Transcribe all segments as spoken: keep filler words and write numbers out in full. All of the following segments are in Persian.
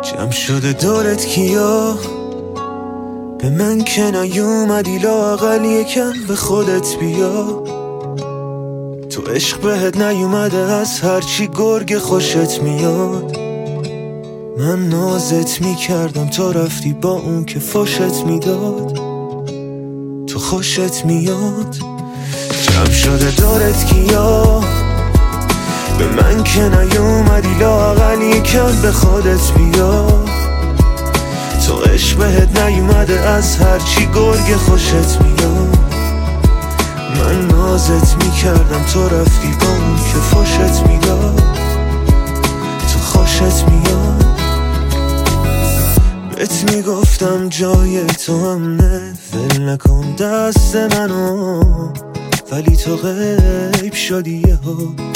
جمع شده دورت کیا، به من که نیومدی لااقل یکم به خودت بیا. تو عشق بهت نیومده از هرچی گرگ خوشت میاد. من نازت میکردم تو رفتی با اون که فوشت میداد. تو خوشت میاد. جمع شده دورت کیا، به من که نیومدی لااقل یکم به خودت بیا. تو عشق بهت نیومده از هرچی گرگ خوشت میاد. من نازت میکردم تو رفتی با اون که فوشت میداد. تو خوشت میاد. بهت میگفتم جای تو امنه، ول نکن دست منو، ولی تو غیب شدی یهو.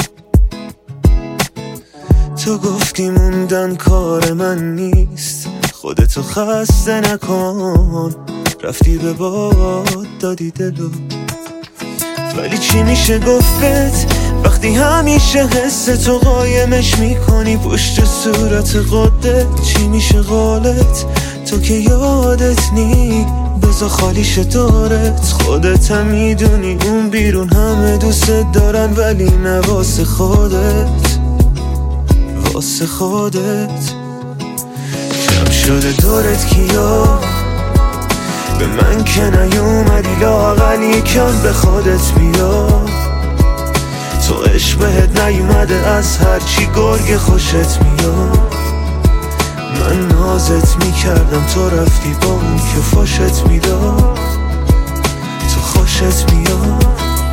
تو گفتی موندن کار من نیست، خودتو خسته نکن، رفتی به باد دادی دلو. ولی چی میشه گفت وقتی همیشه حس تو قایمش میکنی پشت صورت قدت؟ چی میشه قولت تو که یادت نی؟ بذار خالیش دارت، خودت هم میدونی اون بیرون همه دوست دارن ولی نه واسه خودت، واسه خودت. جمع شده دورت کیا، به من که نیومدی لااقل یکم به خودت بیا. تو عشق بهت نیومده از هرچی گرگ خوشت میاد. من نازت میکردم تو رفتی با اون که فوشت میداد. تو خوشت میاد.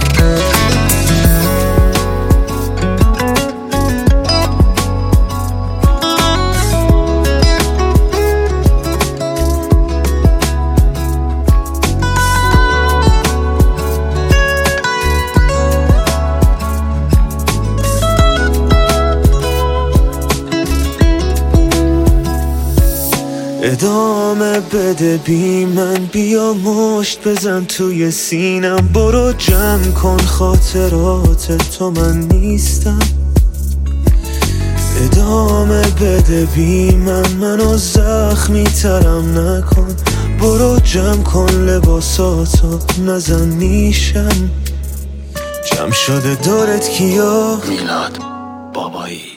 ادامه بده بی من، بیا مشت بزن توی سینم، برو جمع کن خاطرات تو من نیستم. ادامه بده بی من، منو زخمی ترم نکن، برو جمع کن لباساتو نزن نیشم. جمع شده دورت کیا، میلاد بابایی.